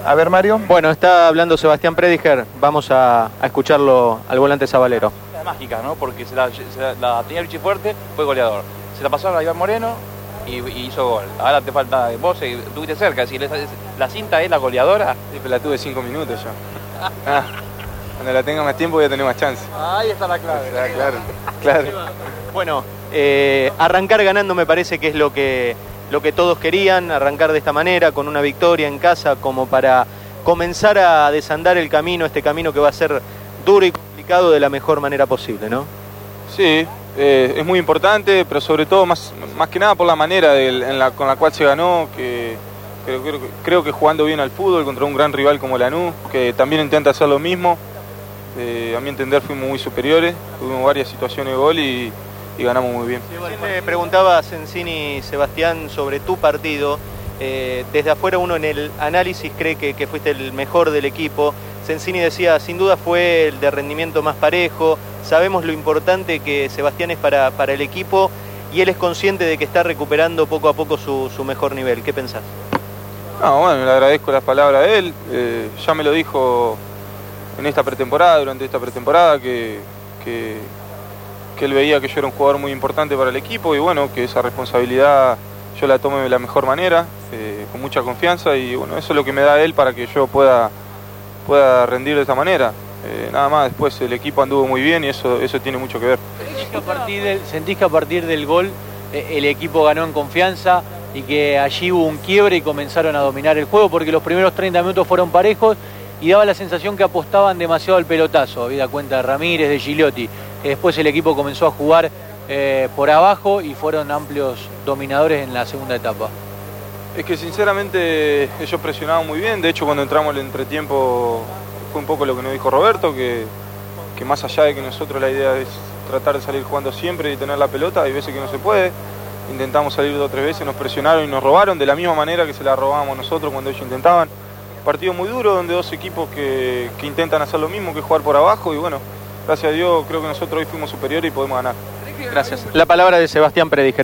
A ver, Mario. Bueno, está hablando Sebastián Prediger, vamos a escucharlo al volante Zabalero. Mágica, ¿no? Porque la tenía Vichy fuerte, fue goleador. Se la pasó a Iván Moreno y hizo gol. Ahora te falta vos, estuviste cerca. Si la cinta es la goleadora. Sí, pero la tuve 5 minutos ya. Cuando la tenga más tiempo voy a tener más chance. Ahí está la clave. Claro. Bueno, arrancar ganando me parece que es lo que todos querían, arrancar de esta manera, con una victoria en casa, como para comenzar a desandar el camino, este camino que va a ser duro y complicado de la mejor manera posible, ¿no? Sí, es muy importante, pero sobre todo más que nada por la manera con la cual se ganó, que creo que jugando bien al fútbol contra un gran rival como Lanús, que también intenta hacer lo mismo. A mi entender fuimos muy superiores, tuvimos varias situaciones de gol y ganamos muy bien. Le preguntaba a Sensini, Sebastián, sobre tu partido. Desde afuera uno en el análisis cree que fuiste el mejor del equipo. Sensini decía, sin duda fue el de rendimiento más parejo. Sabemos lo importante que Sebastián es para el equipo y él es consciente de que está recuperando poco a poco su mejor nivel. ¿Qué pensás? No, bueno, le agradezco las palabras de él. Ya me lo dijo en esta pretemporada, durante esta pretemporada, que él veía que yo era un jugador muy importante para el equipo y bueno, que esa responsabilidad yo la tome de la mejor manera, con mucha confianza y bueno, eso es lo que me da él para que yo pueda rendir de esa manera. Nada más, después el equipo anduvo muy bien y eso tiene mucho que ver. ¿Sentís que a partir del gol el equipo ganó en confianza y que allí hubo un quiebre y comenzaron a dominar el juego? Porque los primeros 30 minutos fueron parejos y daba la sensación que apostaban demasiado al pelotazo, habida cuenta de Ramírez, de Gigliotti. Después el equipo comenzó a jugar por abajo y fueron amplios dominadores en la segunda etapa. Es que sinceramente ellos presionaban muy bien, de hecho cuando entramos al entretiempo fue un poco lo que nos dijo Roberto, que más allá de que nosotros la idea es tratar de salir jugando siempre y tener la pelota, hay veces que no se puede. Intentamos salir 2 o 3 veces, nos presionaron y nos robaron de la misma manera que se la robábamos nosotros cuando ellos intentaban. Partido muy duro donde 2 equipos que intentan hacer lo mismo, que jugar por abajo y bueno, gracias a Dios creo que nosotros hoy fuimos superiores y podemos ganar. Gracias. La palabra de Sebastián Prediger.